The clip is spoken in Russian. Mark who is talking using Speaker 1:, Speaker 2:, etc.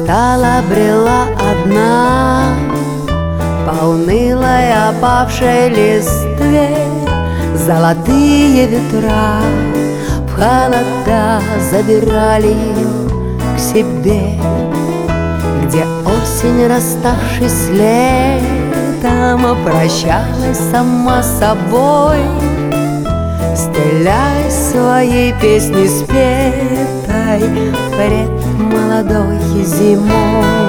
Speaker 1: устала брела одна по унылой опавшей листве. Золотые ветра в холода забирали ее к себе, где осень, расставшись с летом, прощалась сама с собой, стреляя своей песни спетой пред молодой зимой.